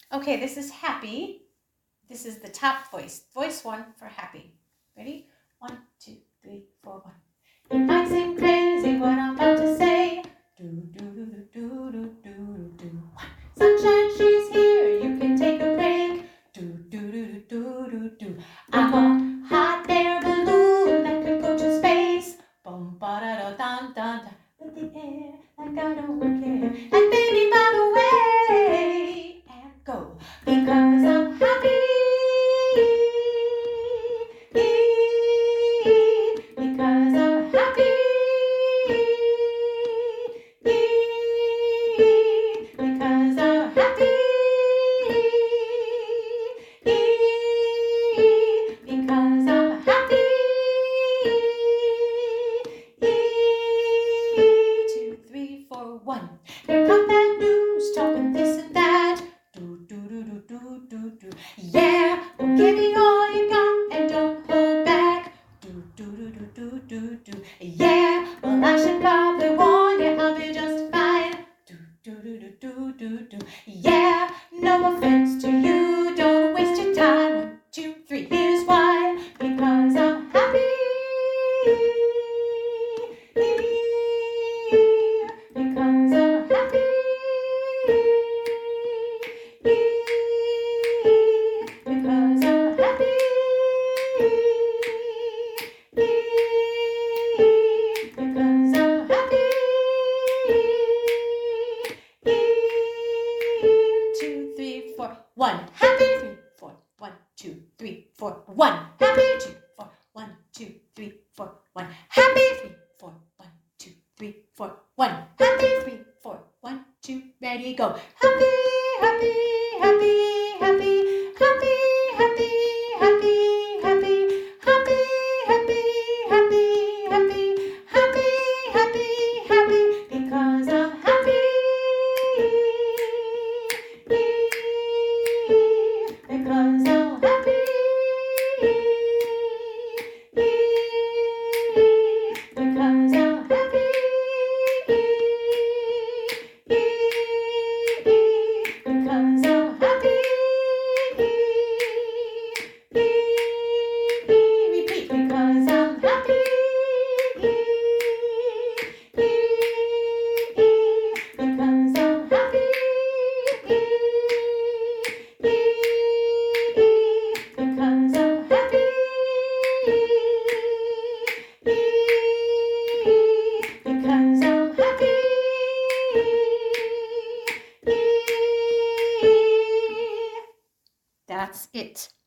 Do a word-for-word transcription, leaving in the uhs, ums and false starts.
Okay, this is happy. This is the top voice. Voice one for happy. Ready? One, two, three, four, one. It might seem crazy what I'm about to say. Do, do, do, do, do, do, do, do. One. Sunshine, she's here. You can take a break. Do, do, do, do, do, do. I'm a hot air balloon that could go to space. Boom, ba da da dun dun dun. With the air like I don't care. And baby, by the way, and go because I'm happy. Because I'm happy. Because I'm happy. Because I'm happy. Two, three, four, one. Here come that news talking this and that. Do, do, do, do, do, do, do. Yeah, well, give me all you got and don't hold back. Do, do, do, do, do, do, do. Yeah, well, I should probably warn you, I'll be just fine. Do, do, do, do, do, do, do. Yeah, no offense to you, don't waste your time. One, two, three, here's why. Because I'm happy. Because I'm happy. Because I'm happy. Because I'm happy. Two, three, four, one. Happy. Three, four, one, two, three, four, one. Happy. Two, four, one, two, three, four, one. Happy. Three, four, one, two, three, four, one. Happy. Three, four, one, two, ready, go. Happy, happy, happy, happy, happy, happy, happy, happy, happy, happy, happy, happy, happy, happy, happy, because I'm happy. Because I'm happy. Because I'm happy. Because I'm happy. Repeat. Because I'm happy. Because I'm happy. Because I'm happy. Because I'm happy. That's it.